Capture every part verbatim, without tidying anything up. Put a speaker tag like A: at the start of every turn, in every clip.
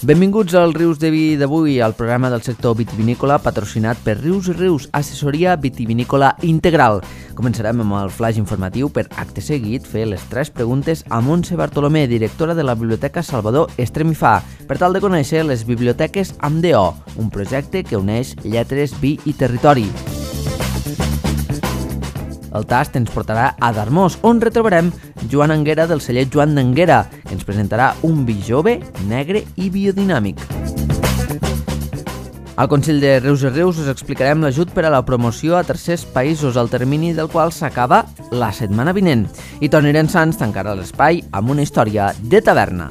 A: Benvinguts als Rius de Vi d'avui, al programa del sector vitivinícola patrocinat per Rius i Rius, assessoria vitivinícola integral. Començarem amb el flash informatiu per, acte seguit, fer les tres preguntes a Montse Bartolomé, directora de la Biblioteca Salvador Estremifà, per tal de conèixer les biblioteques amb D O, un projecte que uneix lletres, vi i territori. El tast ens portarà a Darmós, on retrobarem Joan Anguera del celler Joan d'Anguera, que ens presentarà un vi jove, negre i biodinàmic. Al Consell de Rius i Rius us explicarem l'ajut per a la promoció a tercers països, al termini del qual s'acaba la setmana vinent. I Toni Sans tancarà l'espai amb una història de taverna.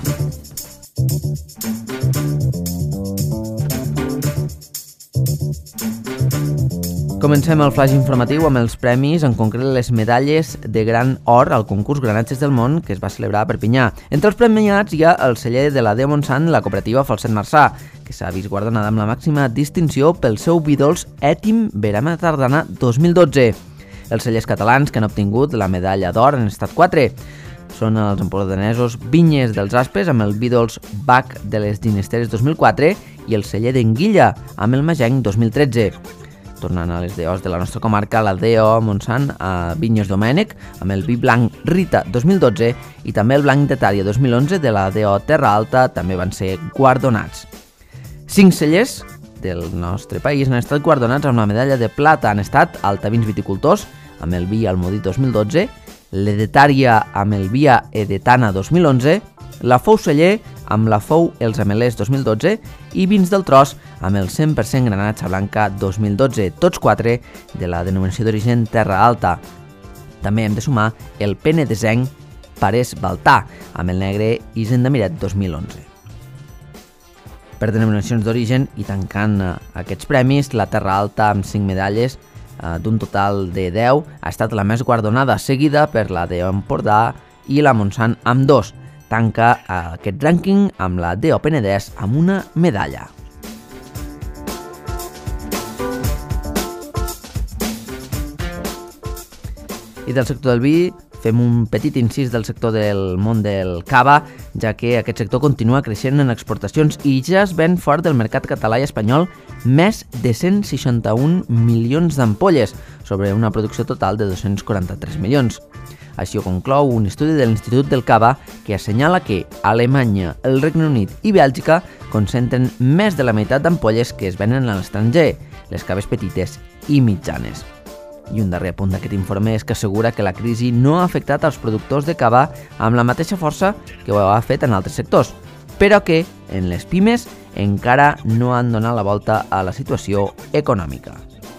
A: Comencem el flash informatiu amb els premis, en concret les medalles de Gran Or al concurs Granatges del Món que es va celebrar a Perpinyà. Entre els premiats hi ha el celler de la D E Montsant, la cooperativa Falset Marçà, que s'ha vist guardonada amb la màxima distinció pel seu vi dolç Ètim Verema Tardana dos mil dotze. Els cellers catalans que han obtingut la medalla d'or han estat quatre. Són els empordanesos Vinyes dels Aspes amb el vi dolç Bac de les Ginesteres dos mil quatre i el celler d'Enguilla amb el Magenc dos mil tretze. Tornant a les D Os de la nostra comarca, la D O Montsant a Vinyes Domènec, amb el vi blanc Rita dos mil dotze i també el blanc de Tària dos mil onze de la D O Terra Alta també van ser guardonats. Cinc cellers del nostre país han estat guardonats amb la medalla de plata. Han estat Altavins Viticultors, amb el vi Almodí dos mil dotze, l'Edetària amb el Via Edetana dos mil onze, la Fou Celler amb la Fou Els Amelers dos mil dotze i Vins del Tros amb el cent per cent Granatxa Blanca dos mil dotze, tots quatre de la denominació d'origen Terra Alta. També hem de sumar el Penedesenc Parés Baltà amb el negre Isen de Miret dos mil onze. Per denominacions d'origen i tancant aquests premis, la Terra Alta amb cinc medalles d'un total de deu ha estat la més guardonada, seguida per la D O Empordà i la Montsant amb dos. Tanca aquest rànquing amb la D O Penedès amb una medalla. I del sector del vi fem un petit incís del sector del món del cava, ja que aquest sector continua creixent en exportacions i ja es ven fora del mercat català i espanyol més de cent seixanta-un milions d'ampolles, sobre una producció total de dos-cents quaranta-tres milions. Així ho conclou un estudi de l'Institut del Cava que assenyala que Alemanya, el Regne Unit i Bèlgica concentren més de la meitat d'ampolles que es venen a l'estranger, les caves petites i mitjanes. I un darrer punt d'aquest informe és que assegura que la crisi no ha afectat als productors de cava amb la mateixa força que ho ha fet en altres sectors, però que en les pimes encara no han donat la volta a la situació econòmica.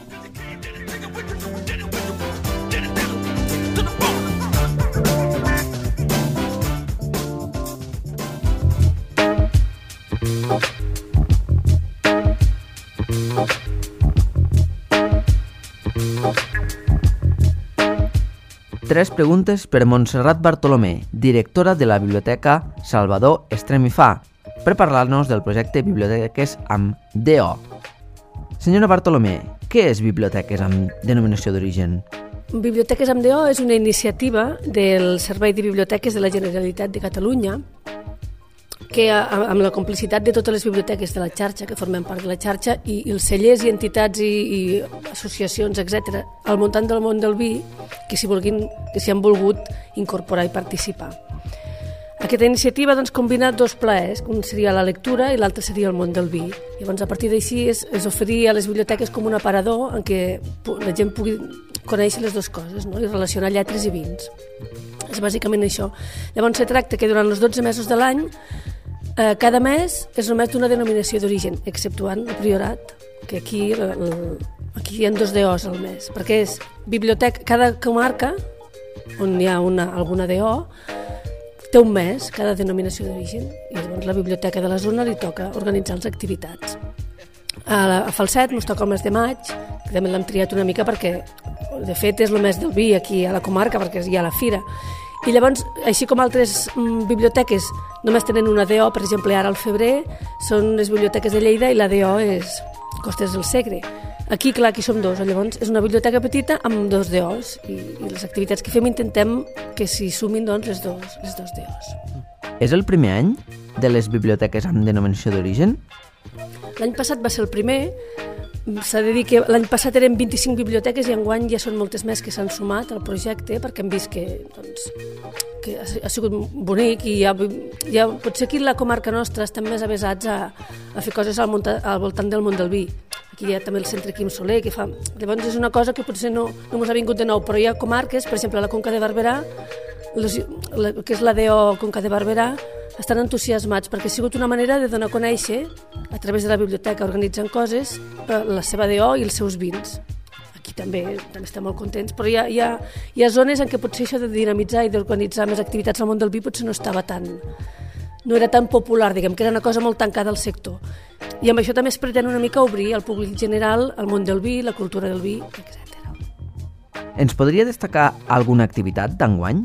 A: Tres preguntes per Montserrat Bartolomé, directora de la Biblioteca Salvador Estremifà, per parlar-nos del projecte Biblioteques amb D O. Senyora Bartolomé, què és Biblioteques amb denominació d'origen?
B: Biblioteques amb D O és una iniciativa del Servei de Biblioteques de la Generalitat de Catalunya que amb la complicitat de totes les biblioteques de la xarxa, que formem part de la xarxa, i els cellers i entitats i, i associacions, etcètera, al voltant del món del vi, que s'hi vulguin, que s'hi han volgut incorporar i participar. Aquesta iniciativa doncs, combina dos plaers, un seria la lectura i l'altre seria el món del vi. Llavors, a partir d'així és, és oferir a les biblioteques com un aparador en què la gent pugui conèixer les dues coses, no? I relacionar lletres i vins. És bàsicament això. Llavors, se tracta que durant els dotze mesos de l'any Eh, cada mes és només d'una denominació d'origen, exceptuant el Priorat, que aquí, el, aquí hi ha dos D Os al mes, perquè és biblioteca, cada comarca on hi ha una, alguna D O té un mes, cada denominació d'origen, i llavors la biblioteca de la zona li toca organitzar les activitats. A, la, a Falset ens toca el mes de maig, que també l'hem triat una mica perquè de fet és el mes del vi aquí a la comarca, perquè hi ha la fira. I llavors, així com altres mm, biblioteques només tenen una D O, per exemple, ara al febrer, són les biblioteques de Lleida i la D O és Costes del Segre. Aquí, clar, aquí som dos, llavors és una biblioteca petita amb dos D Os i, i les activitats que fem intentem que s'hi sumin doncs, les dos, les dos D Os.
A: És el primer any de les biblioteques amb denominació d'origen?
B: L'any passat va ser el primer. S'ha de dir que l'any passat eren vint-i-cinc biblioteques i enguany ja són moltes més que s'han sumat al projecte perquè hem vist que, doncs, que ha sigut bonic i ja, ja, potser aquí la comarca nostra estem més avesats a, a fer coses al, munta, al voltant del món del vi. Aquí hi ha també el centre Quim Soler que fa... Llavors és una cosa que potser no, no ens ha vingut de nou, però hi ha comarques, per exemple la Conca de Barberà, les, la, que és la D O Conca de Barberà, estan entusiasmats perquè ha sigut una manera de donar a conèixer a través de la biblioteca organitzant coses la seva D O i els seus vins. Aquí també, també estem molt contents, però hi ha, hi, ha, hi ha zones en què potser això de dinamitzar i d'organitzar més activitats al món del vi potser no estava tan... no era tan popular, diguem, que era una cosa molt tancada al sector. I amb això també es pretén una mica obrir al públic general el món del vi, la cultura del vi, etcètera.
A: Ens podria destacar alguna activitat d'enguany?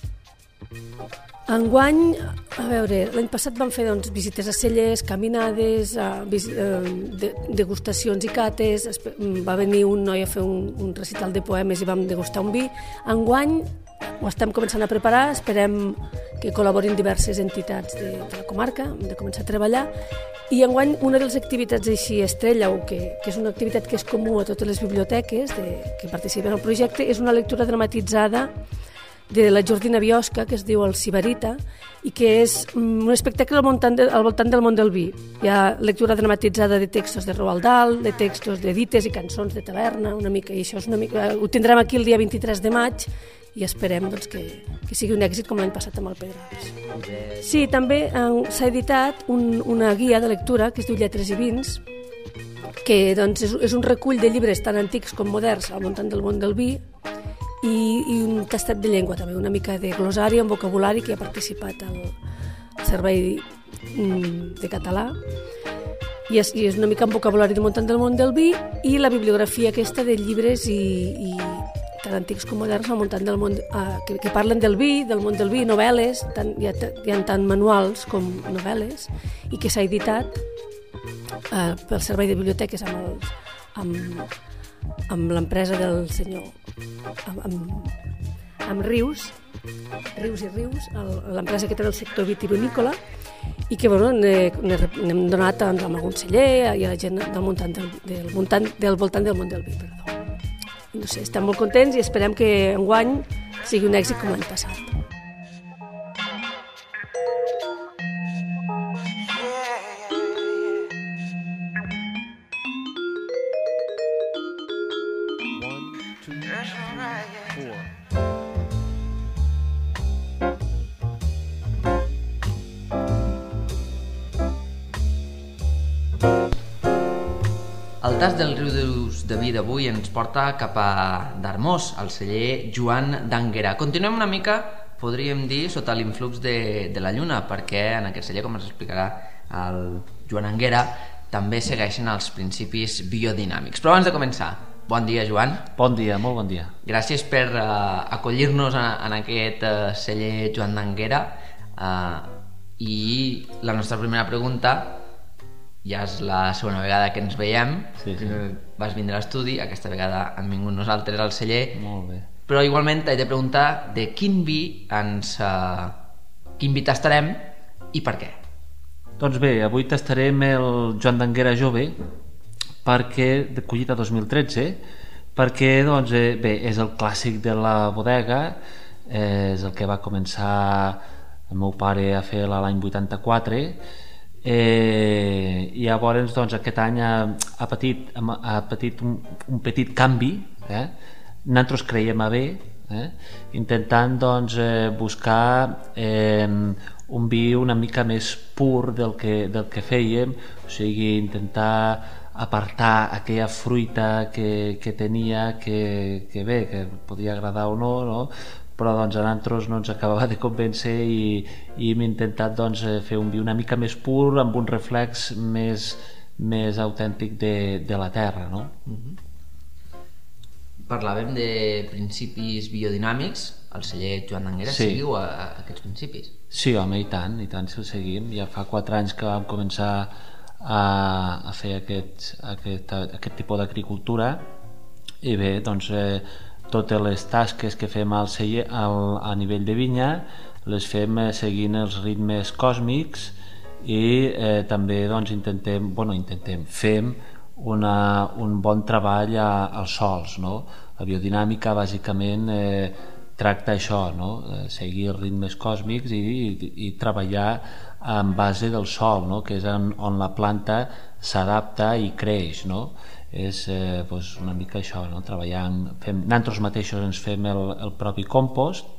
B: Enguany, a veure, l'any passat vam fer doncs, visites a cellers, caminades, a, eh, de, degustacions i cates, va venir un noi a fer un, un recital de poemes i vam degustar un vi. Enguany ho estem començant a preparar, esperem que col·laborin diverses entitats de, de la comarca, hem de començar a treballar, i enguany una de les activitats així estrella, o que, que és una activitat que és comú a totes les biblioteques de, que participen al projecte, és una lectura dramatitzada de la Jordina Biosca, que es diu El Sibarita, i que és un espectacle al voltant, de, al voltant del món del vi. Hi ha lectura dramatitzada de textos de Roald Dahl, de textos de dites i cançons de taverna, una mica, i això és una mica... Ho tindrem aquí el dia vint-i-tres de maig i esperem doncs, que, que sigui un èxit com l'any passat amb el Pedro. Sí, també s'ha editat un, una guia de lectura que es diu Lletres i Vins, que doncs, és, és un recull de llibres tan antics com moderns al voltant del món del vi, i, i un tastet de llengua també, una mica de glossari amb vocabulari que ha participat al, al servei de català i és, i és una mica amb vocabulari de muntant del món del vi i la bibliografia aquesta de llibres i, i tant antics com moderns al muntant del món, uh, que, que parlen del vi, del món del vi, novel·les, tant, hi, ha, hi ha tant manuals com novel·les i que s'ha editat uh, pel servei de biblioteques amb els, amb amb l'empresa del senyor amb, amb, amb Rius Rius i Rius, l'empresa que té el sector vitivinícola i que bueno, n'hem donat amb algun celler i a la gent del, muntant del, del, muntant, del voltant del món del vi, perdó. No sé, estem molt contents i esperem que enguany sigui un èxit com l'any passat.
A: El tas del riu de vi d'avui ens porta cap a Darmós, al celler Joan d'Anguera. Continuem una mica, podríem dir, sota l'influx de, de la lluna, perquè en aquest celler, com ens explicarà el Joan Anguera, també segueixen els principis biodinàmics. Però abans de començar, bon dia, Joan.
C: Bon dia, molt bon dia.
A: Gràcies per uh, acollir-nos en, en aquest uh, celler Joan d'Anguera. Uh, I la nostra primera pregunta, ja és la segona vegada que ens veiem,
C: sí, sí.
A: Vas vindre a l'estudi, aquesta vegada hem vingut nosaltres al celler.
C: Molt bé.
A: Però igualment t'he de preguntar de quin vi ens... Uh, quin vi tastarem i per què?
C: Doncs bé, avui tastarem el Joan d'Anguera jove, perquè, de collita dos mil tretze, perquè doncs, eh, bé, és el clàssic de la bodega, eh, és el que va començar el meu pare a fer l'any vuitanta-quatre, Eh, i llavors doncs, aquest any ha, ha patit, ha patit un, un petit canvi, eh? Nosaltres creiem a bé, eh? intentant doncs, eh, buscar eh, un vi una mica més pur del que, del que fèiem, o sigui, intentar apartar aquella fruita que, que tenia que, que bé, que podia agradar o no, no? Però doncs, a nosaltres no ens acabava de convèncer i, i hem intentat doncs, fer un vi una mica més pur, amb un reflex més, més autèntic de, de la terra, no?
A: Mm-hmm. Parlàvem de principis biodinàmics, el celler Joan d'Anguera, sí. Seguiu a, a aquests principis?
C: Sí, home, i tant, i tant si el seguim. Ja fa quatre anys que vam començar a, a fer aquest, aquest, aquest tipus d'agricultura i bé, doncs... Eh, totes les tasques que fem al celler, al, a nivell de vinya les fem eh, seguint els ritmes còsmics i eh, també doncs, intentem, bueno, intentem, fem una, un bon treball a, als sols, no? La biodinàmica bàsicament eh, tracta això, no? Eh, seguir els ritmes còsmics i, i, i treballar en base del sol, no? Que és on, on la planta s'adapta i creix, no? És eh, doncs una mica això, no? Treballant, fem, nosaltres mateixos ens fem el, el propi compost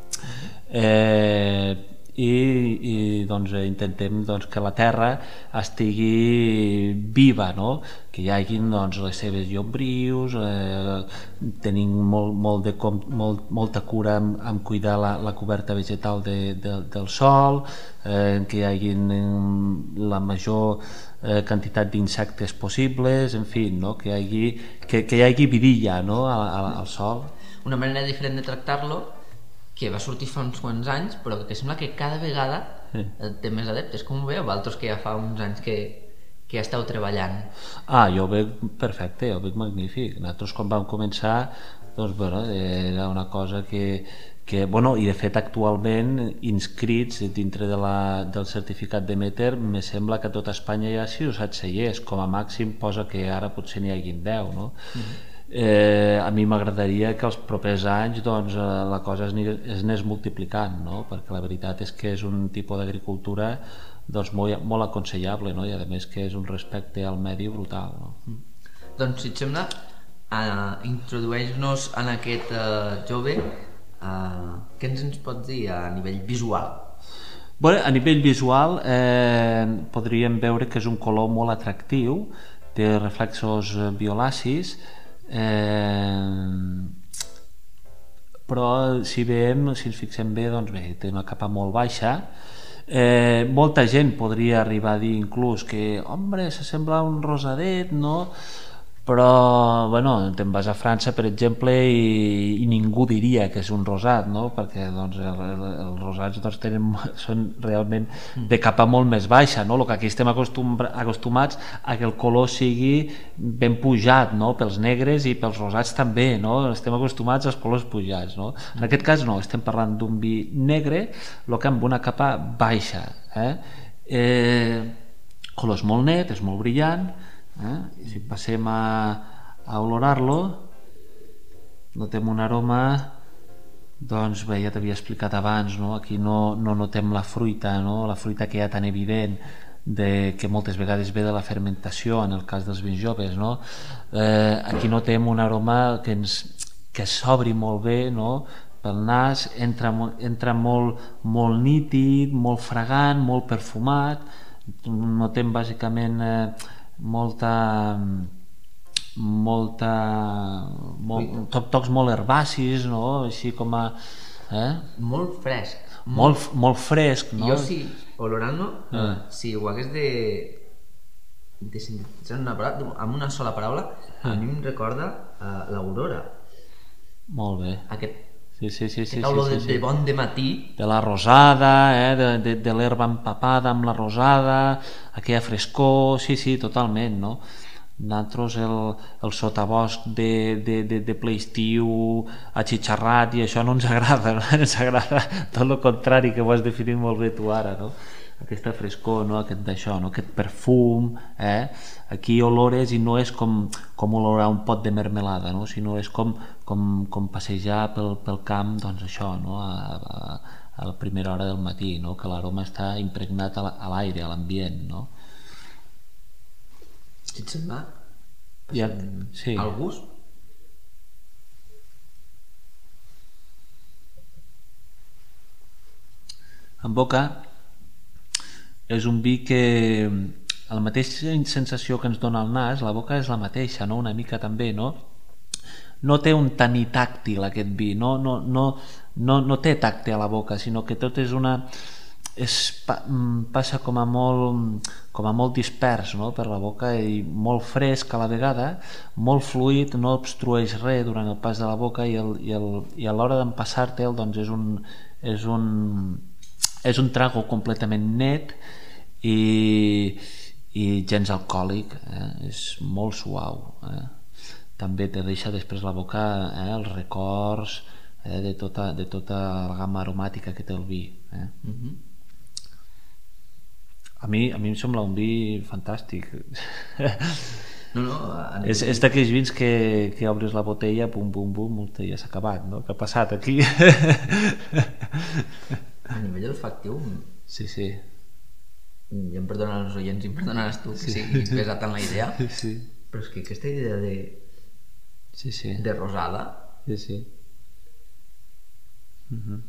C: eh, i, i doncs, intentem doncs, que la terra estigui viva, no? Que hi hagi doncs, les seves llombrius, eh, tenim molt, molt de, molt, molta cura en, en cuidar la, la coberta vegetal de, de, del sòl, eh, que hi hagi la major eh, quantitat d'insectes possibles, en fi, no? Que hi hagi, que, que hi hagi vidilla, no? al, al, al sòl.
A: Una manera diferent de tractar-lo que va sortir fa uns quants anys, però que sembla que cada vegada sí. té més adeptes. Com ho veieu, vosaltres, que ja fa uns anys que, que ja esteu treballant?
C: Ah, jo ho veig perfecte, jo ho veig magnífic. Nosaltres quan vam començar, doncs, bueno, era una cosa que, que bueno, i de fet actualment inscrits dintre de la, del certificat d'Emeter, me sembla que a tot Espanya hi ha sis o set cellers, com a màxim posa que ara potser n'hi hagin deu, no? Mm-hmm. Eh, a mi m'agradaria que els propers anys doncs, eh, la cosa es, es anés multiplicant, no? Perquè la veritat és que és un tipus d'agricultura doncs, molt, molt aconsellable, no? I a més que és un respecte al medi brutal, no?
A: Mm. Doncs si et sembla, uh, introdueix-nos en aquest uh, jove, uh, què ens, ens pots dir a nivell visual?
C: Bueno, a nivell visual eh, podríem veure que és un color molt atractiu, té reflexos violacis, Eh, però si veiem, si ens fixem bé, doncs bé, té una capa molt baixa. Eh, molta gent podria arribar a dir inclús que, home, s'assembla a un rosadet, no? Però, bueno, te'n vas a França, per exemple, i, i ningú diria que és un rosat, no? Perquè doncs, el, el, els rosats doncs, tenen, són realment de capa molt més baixa, no? El que aquí estem acostum, acostumats a que el color sigui ben pujat, no? Pels negres i pels rosats també, no? Estem acostumats als colors pujats, no? En aquest cas no, estem parlant d'un vi negre, el que amb una capa baixa, eh? Eh, color és molt net, és molt brillant. Eh? I si passem a, a olorar-lo, notem un aroma, doncs bé, ja t'havia explicat abans, no? Aquí no, no notem la fruita, no? La fruita que ja tan evident, de, que moltes vegades ve de la fermentació en el cas dels vins joves, no? Eh, aquí notem un aroma que, ens, que s'obri molt bé, no? Pel nas, entra, entra molt, molt nítid, molt fragant, molt perfumat. Notem bàsicament eh, molta molta molt, tocs molt herbacis, no? Així com a eh?
A: molt fresc
C: molt, molt fresc, no?
A: Jo sí, olorant-lo eh. uh, si ho hagués de de sintetitzar una paraula, amb una sola paraula uh. a mi em recorda uh, l'aurora,
C: molt bé,
A: aquest
C: sí, sí, sí, sí,
A: aquesta olor
C: sí, sí,
A: de, de bon dematí,
C: de la rosada, eh? de, de, de l'herba empapada amb la rosada, aquella frescor, sí, sí, totalment, no? Nosaltres el, el sotabosc de, de, de, de ple estiu atxitxarrat i això no ens agrada, no? Ens agrada tot el contrari, que ho has definit molt bé tu ara, no? Aquesta frescor, no? Aquest d'això, no? Aquest perfum, eh? Aquí olores i no és com, com olorar un pot de mermelada, no? Sinó és com, com, com passejar pel, pel camp, doncs això, no? a, a, a la primera hora del matí, no? Que l'aroma està impregnat a l'aire, a l'ambient, no?
A: Si et sembla,
C: ja, sí.
A: El gust?
C: En boca és un vi que la mateixa sensació que ens dona el nas, la boca és la mateixa, no? Una mica també, no? No té un taní tàctil aquest vi, no, no, no, no, no té tacte a la boca, sinó que tot és una... És, passa com a molt com a molt dispers, no? Per la boca, i molt fresc a la vegada, molt fluid, no obstrueix res durant el pas de la boca, i, el, i, el, i a l'hora d'empassar-te'l doncs és un, és un és un trago completament net i, i gens alcohòlic, eh? És molt suau, eh? També te deixa després la boca, eh? Els records eh, de, tota, de tota la gamma aromàtica que té el vi. Eh?
A: Mm-hmm.
C: A mi, a mi em sembla un vi fantàstic.
A: No, no, a
C: és és d'aquells vins que, que obres la botella, pum, pum, pum, ja s'ha acabat, no? Què ha passat aquí?
A: A nivell olfactiu,
C: sí, sí.
A: ja em perdonen els oients i em perdonaràs tu que sí. sigui pesat en la idea,
C: sí.
A: però és que aquesta idea de,
C: sí, sí.
A: de rosada,
C: sí, sí. Uh-huh.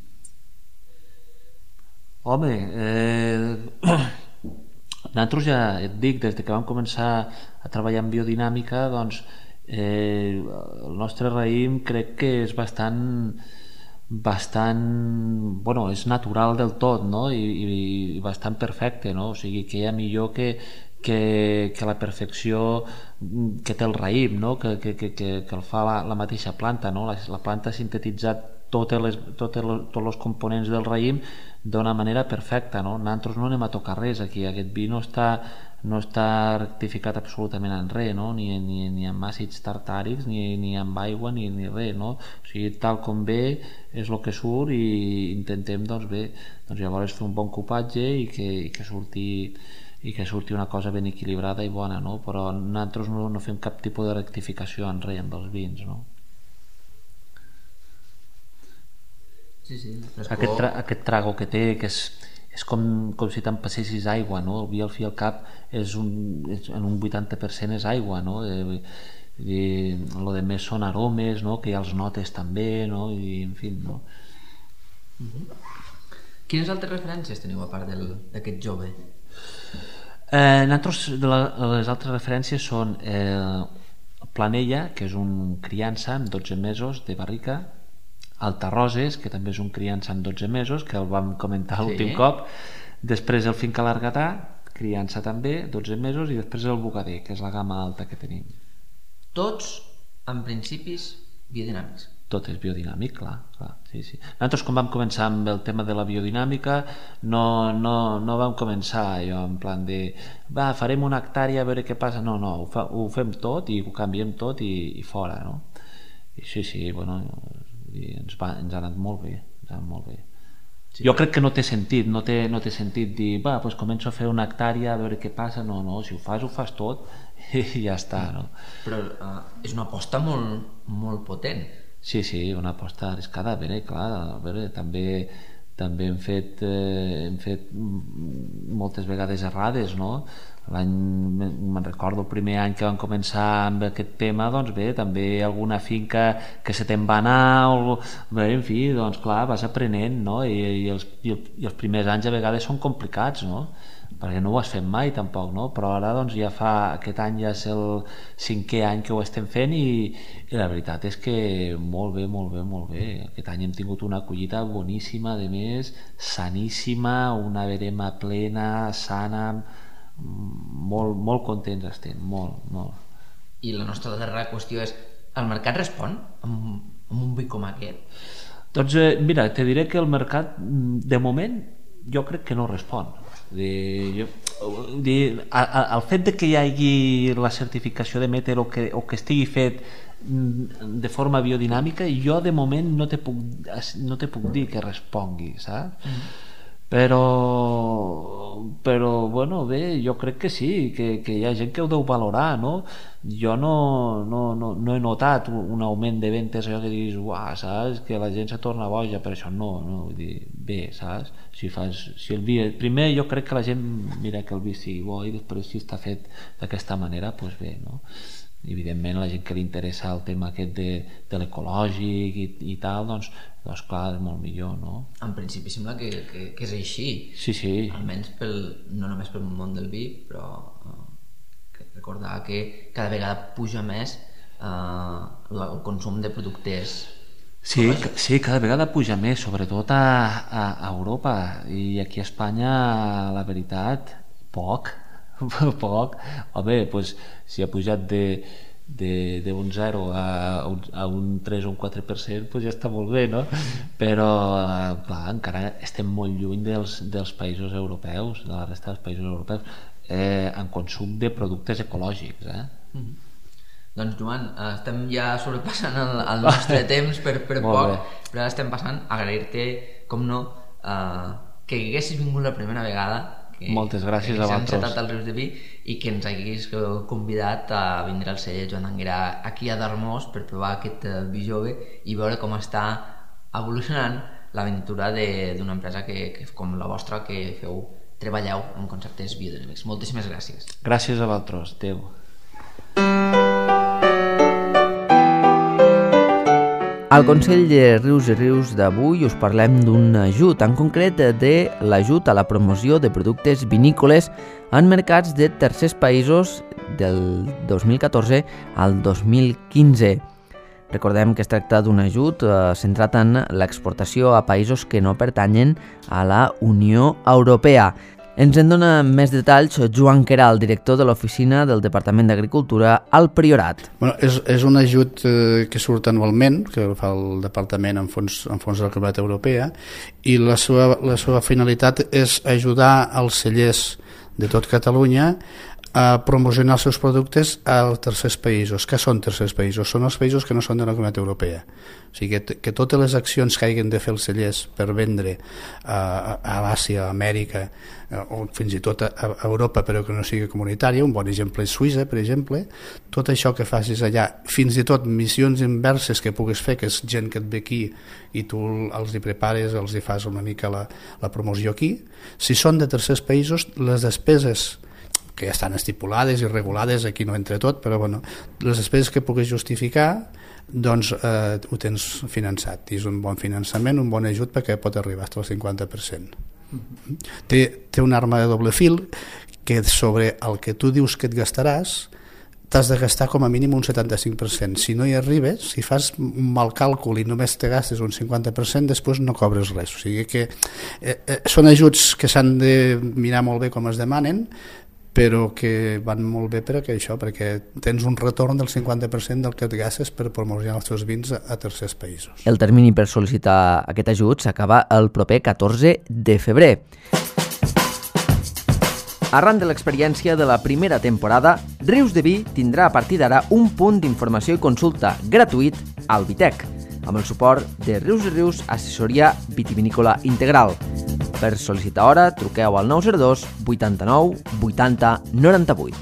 C: Home, eh... nosaltres ja et dic, des de que vam començar a treballar en biodinàmica, doncs eh, el nostre raïm crec que és bastant bastant, bueno, és natural del tot, no? I, i, i bastant perfecte, no? O sigui, que hi ha millor que, que, que la perfecció que té el raïm, no? Que, que, que, que el fa la, la mateixa planta, no? La, la planta ha sintetitzat totes les, totes les, tots els components del raïm d'una manera perfecta, no? Nosaltres no anem a tocar res aquí, aquest vi no està, no està rectificat absolutament en res, no? Ni, ni, ni amb àcids tartàrics, ni, ni amb aigua, ni, ni res, no? O sigui, tal com ve és el que surt i intentem, doncs bé, doncs llavors fer un bon cupatge i que, i que surti i que surti una cosa ben equilibrada i bona, no? Però nosaltres no, no fem cap tipus de rectificació en res amb els vins, no?
A: Sí, sí.
C: Aquest, tra aquest trago que té, que és, és com, com si te'n passessis aigua, no? El vi al fi al cap és un, és, en un vuitanta per cent és aigua, no? Eh, i lo de més són aromes, no? Que ja els notes també, no? I en fi, no?
A: Uh-huh. Quines altres referències teniu a part d'aquest jove?
C: Eh, nosaltres, de la, les altres referències són eh, Planella, que és un criança amb dotze mesos de barrica, Altarroses, que també és un criança amb dotze mesos, que el vam comentar
A: sí.
C: l'últim cop, després el Finca Largatà, criança també, dotze mesos, i després el Bogader, que és la gamma alta que tenim.
A: Tots, en principis, biodinàmics.
C: Tot és biodinàmic, clar, clar sí, sí. Nosaltres quan vam començar amb el tema de la biodinàmica no, no, no vam començar allò en plan de va, farem una hectàrea a veure què passa, no, no, ho, fa, ho fem tot i ho canviem tot i, i fora, no? I sí, sí, bueno, i ens, va, ens ha anat molt bé, ens ha anat molt bé. Sí, jo crec que no té sentit, no té, no té sentit dir, va, doncs començo a fer una hectàrea a veure què passa, no, no, si ho fas, ho fas tot i ja està, no?
A: Però uh, és una aposta molt, molt potent.
C: Sí, sí, una aposta arriscada, a veure, clar, a veure, també, també hem fet, eh, hem fet moltes vegades errades, no? L'any, me'n recordo el primer any que vam començar amb aquest tema, doncs bé, també alguna finca que se te'n va anar, o, bé, en fi, doncs clar, vas aprenent, no? I, i, els, i, el, i els primers anys a vegades són complicats, no? Perquè no ho has fet mai tampoc, no? Però ara doncs ja fa, aquest any ja és el cinquè any que ho estem fent i, i la veritat és que molt bé, molt bé, molt bé. Aquest any hem tingut una collita boníssima, de més, saníssima, una verema plena, sana, molt, molt contents estem, molt, molt.
A: I la nostra darrera qüestió és, el mercat respon amb, amb un vi com aquest?
C: Doncs eh, mira, te diré que el mercat de moment jo crec que no respon. De, jo, de, a, a, el fet de que hi hagi la certificació de Meter o que, o que estigui fet de forma biodinàmica, jo de moment no te puc, no te puc dir que respongui, saps? Mm. Però però bueno, bé, jo crec que sí, que, que hi ha gent que ho deu valorar, no? Jo no, no, no, no he notat un augment de ventes, allò que diguis, uah, saps, que la gent se torna boja per això, no, no, vull dir, bé, saps? Si fas, si el vi, primer jo crec que la gent mira que el vi sigui bo i després si està fet d'aquesta manera, doncs bé, no? Evidentment la gent que li interessa el tema aquest de, de l'ecològic i, i tal, doncs, doncs clar, és molt millor, no?
A: En principi sembla que, que, que és així.
C: Sí, sí.
A: Almenys pel, no només pel món del vi, però uh, que recordar que cada vegada puja més uh, el consum de productes.
C: Sí, sí, cada vegada puja més, sobretot a, a, a Europa, i aquí a Espanya, la veritat, poc. poc, home, doncs, si ha pujat de, de, de un zero a un, a un tres o un quatre per cent, doncs ja està molt bé, no? Però, clar, encara estem molt lluny dels, dels països europeus, de la resta dels països europeus, eh, en consum de productes ecològics, eh?
A: Doncs Joan, estem ja sobrepassant el, el nostre temps per, per poc, però ara estem passant a agrair-te, com no, uh, que haguessis vingut la primera vegada, que,
C: moltes gràcies
A: que
C: a vosaltres,
A: s'han encetat als Rius de Vi i que ens haguis convidat a vindre al celler Joan Anguera aquí a Darmós per provar aquest vi jove i veure com està evolucionant l'aventura d'una empresa que, que, com la vostra, que feu, treballeu en conceptes biodinàmics. Moltíssimes gràcies.
C: Gràcies a vosaltres. Adéu.
A: Al Consell de Rius i Rius d'avui us parlem d'un ajut, en concret de l'ajut a la promoció de productes vinícoles en mercats de tercers països del dos mil catorze al dos mil quinze. Recordem que es tracta d'un ajut eh, centrat en l'exportació a països que no pertanyen a la Unió Europea. Ens en dona més detalls Joan Queralt, director de l'oficina del Departament d'Agricultura al Priorat.
D: Bueno, és, és un ajut eh, que surt anualment, que fa el Departament en fons, en fons de la Comunitat Europea, i la seva, la seva finalitat és ajudar els cellers de tot Catalunya a promocionar els seus productes a tercers països. Què són tercers països? Són els països que no són de la Comunitat Europea. O sigui, que, que totes les accions que hagin de fer els cellers per vendre a, a l'Àsia, a Amèrica, o fins i tot a, a Europa, però que no sigui comunitària, un bon exemple és Suïssa, per exemple, tot això que facis allà, fins i tot missions inverses que puguis fer, que és gent que et ve aquí i tu els hi prepares, els hi fas una mica la, la promoció aquí, si són de tercers països, les despeses que ja estan estipulades i regulades, aquí no entre tot, però bueno, les despeses que puguis justificar, doncs eh, ho tens finançat, i és un bon finançament, un bon ajut perquè pot arribar fins al cinquanta per cent. Mm-hmm. Té, té una arma de doble fil que sobre el que tu dius que et gastaràs t'has de gastar com a mínim un setanta-cinc per cent. Si no hi arribes, si fas un mal càlcul i només te gastes un cinquanta per cent, després no cobres res. O sigui que eh, eh, són ajuts que s'han de mirar molt bé com es demanen, però que van molt bé per això, perquè tens un retorn del cinquanta per cent del que et gastes per promocionar els teus vins a, a tercers països.
A: El termini per sol·licitar aquest ajut s'acaba el proper catorze de febrer. Arran de l'experiència de la primera temporada, Rius de Vi tindrà a partir d'ara un punt d'informació i consulta gratuït al Vitec, amb el suport de Rius i Rius Assessoria Vitivinícola Integral. Per sol·licitar hora, truqueu al nou zero dos vuitanta-nou vuitanta noranta-vuit.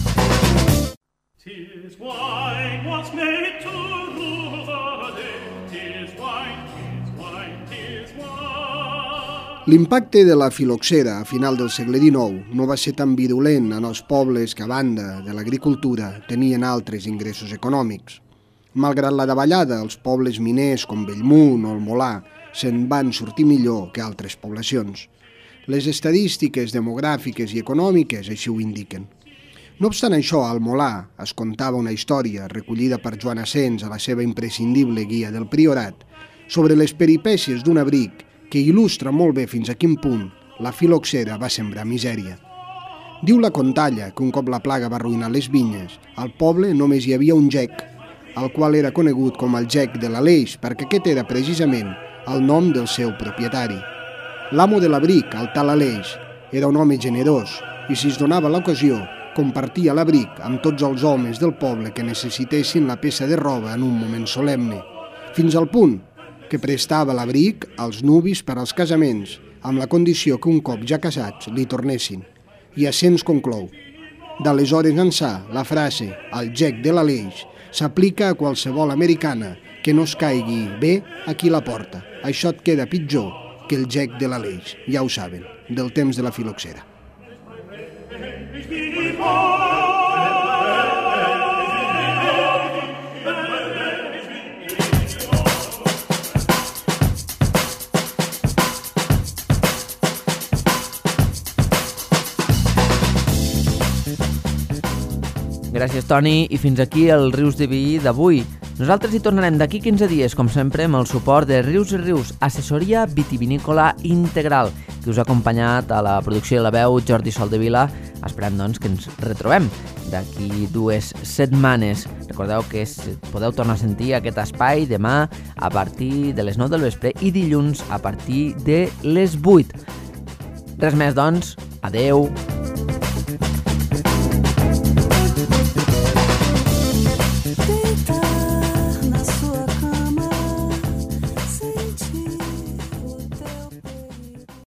E: L'impacte de la filoxera a final del segle dinou no va ser tan virulent en els pobles que, a banda de l'agricultura, tenien altres ingressos econòmics. Malgrat la davallada, els pobles miners com Bellmunt o el Molar se'n van sortir millor que altres poblacions. Les estadístiques demogràfiques i econòmiques així ho indiquen. No obstant això, al Molar es contava una història recollida per Joan Asens a la seva imprescindible guia del Priorat sobre les peripècies d'un abric que il·lustra molt bé fins a quin punt la filoxera va sembrar misèria. Diu la contalla que un cop la plaga va arruïnar les vinyes, al poble només hi havia un gec, el qual era conegut com el gec de l'Aleix, perquè aquest era precisament el nom del seu propietari. L'amo de l'abric, el tal Aleix, era un home generós i si es donava l'ocasió, compartia l'abric amb tots els homes del poble que necessitessin la peça de roba en un moment solemne, fins al punt que prestava l'abric als nuvis per als casaments, amb la condició que un cop ja casats li tornessin. I Asens conclou: d'aleshores ençà, la frase «el gec de l'Aleix» s'aplica a qualsevol americana que no es caigui bé a qui la porta. Això et queda pitjor que el gec de l'Aleix, ja ho saben, del temps de la filoxera.
A: Gràcies, Toni, i fins aquí el Rius de Vi d'avui. Nosaltres hi tornarem d'aquí quinze dies, com sempre, amb el suport de Rius i Rius, assessoria vitivinícola integral, que us ha acompanyat a la producció de la veu Jordi Soldevila. Esperem, doncs, que ens retrobem d'aquí dues setmanes. Recordeu que podeu tornar a sentir aquest espai demà a partir de les nou del vespre i dilluns a partir de les vuit. Res més, doncs. Adeu.